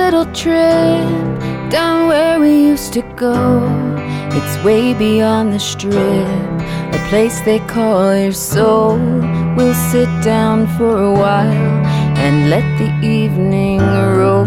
little trip down where we used to go. It's way beyond the strip, a place they call your soul. We'll sit down for a while and let the evening roll.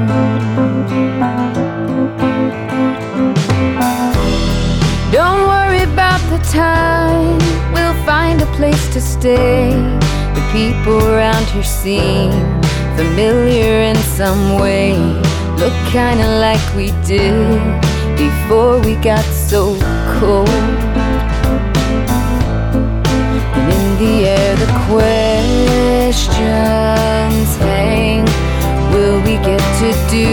Don't worry about the time, we'll find a place to stay. The people around here seem familiar in some way, look kinda like we did before we got so cold. And in the air the questions hang, will we get to do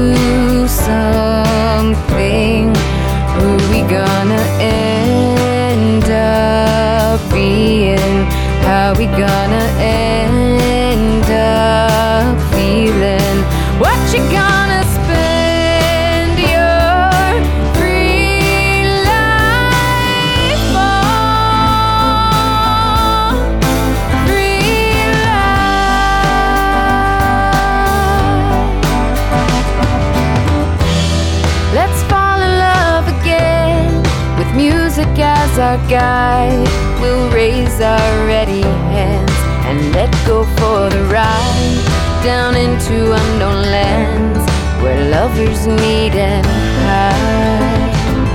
something? Who we gonna end up being? How we gonna end up feeling? What you gonna spend your free life on? Free life. Let's fall in love again with music as our guide. We'll raise our ready hands and let go for the ride down into unknown lands where lovers meet and hide.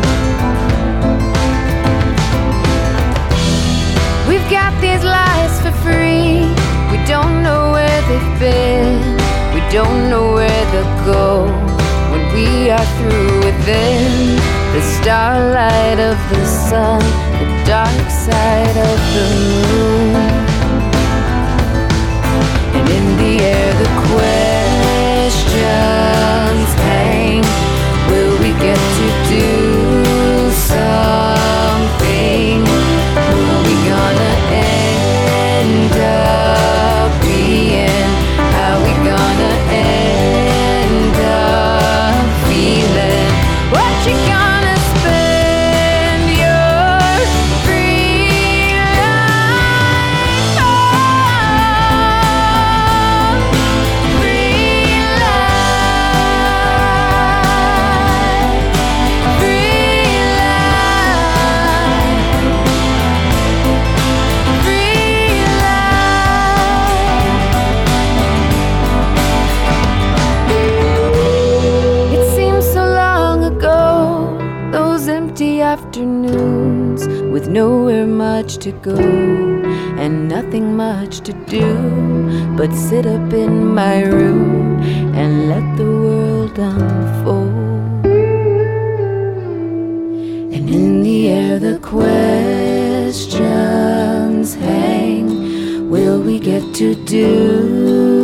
We've got these lives for free, we don't know where they've been, we don't know where they'll go when we are through with them. The starlight of the sun, the dark side of the moon. And in the air the questions hang, will we get to do something? Who we gonna end up being? How we gonna end up feeling? What you gonna spend your free life on? Free life, free life, free life. It seems so long ago, those empty afternoons with nowhere much to go and nothing much to do but sit up in my room and let the world unfold. And in the air the questions hang, will we get to do